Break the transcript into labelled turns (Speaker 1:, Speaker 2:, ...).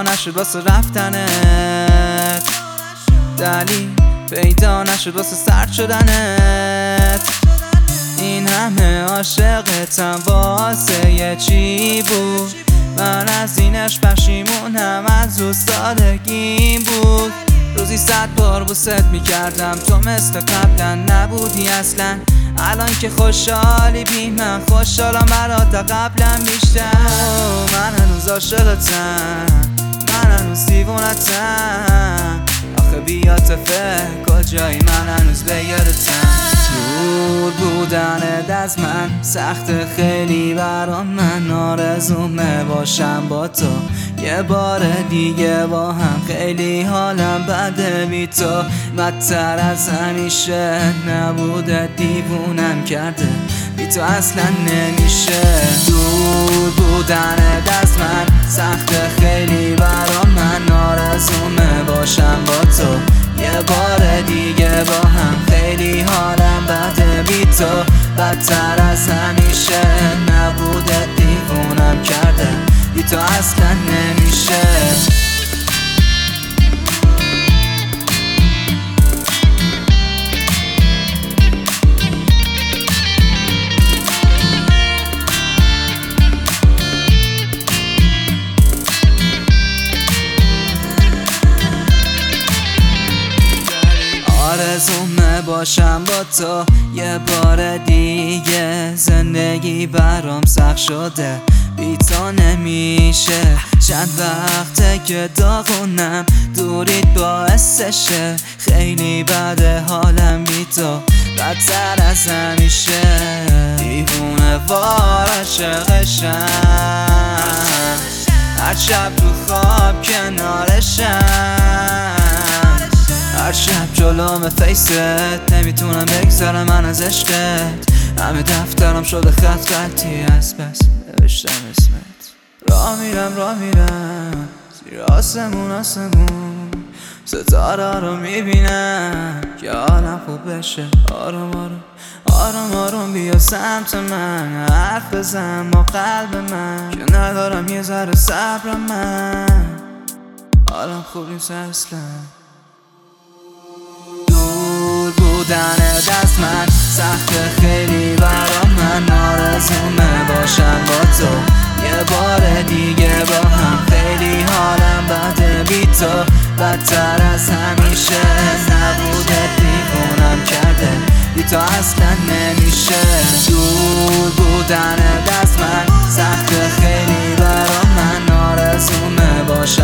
Speaker 1: پیدا نشد واسه رفتنت، دلیل پیدا نشد واسه سرد شدنت. این همه عاشقتم واسه یه چی بود؟ من از اینش پشیمونم، از اوستادگیم بود. روزی 100 بار بوست میکردم، تو مثل قبلا نبودی اصلا. الان که خوشحالی بی من خوشحالم برات قبلا بیشتر. من هنوز عاشقتم، من هنوز دیوونتم. آخه بیا فکر کجایی، من هنوز به یادتم. دور بودنت از من سخت خیلی برام، من آرزومه باشم با تو یه بار دیگه با هم. خیلی حالم بده بی تو، بدتر از همیشه نبوده دیوونم کرده، بی تو اصلا نمیشه. دور بودنت از من سخت خیلی برام، من آرزومه باشم با تو یه بار دیگه با هم. خیلی حالم بده بی تو، بدتر از همیشه نبوده دیوونم کرده، بی تو اصلا نمیشه. آرزومه باشم با تو یه بار دیگه، زندگی برام سخت شده بی تو نمیشه. چند وقته که داغونم دوریت باعثشه، خیلی بده حالم بی تو بدتر از همیشه. دیوونه وار عاشقشم، هر شب تو خواب کنارشم، هر شب جلوم فیست نمیتونم بگذارم من از عشقت. همه دفترم شده خط خطی از بس نوشتم اسمت. راه میرم زیر آسمون، ستاره رو میبینم که حالم خوب بشه. آروم بیا سمت من، حرف بزن با قلب من که ندارم یه ذره صبرم. من حالم خوب نیست اصلا. بودنت از من سخت خیلی برام، من آرزومه باشم با تو یه بار دیگه با هم. خیلی حالم بده بی تو، بدتر از همیشه نبوده دیوونم کرده، بی تو اصلا نمیشه. دور بودنت از من سخت خیلی برام، من آرزومه باشم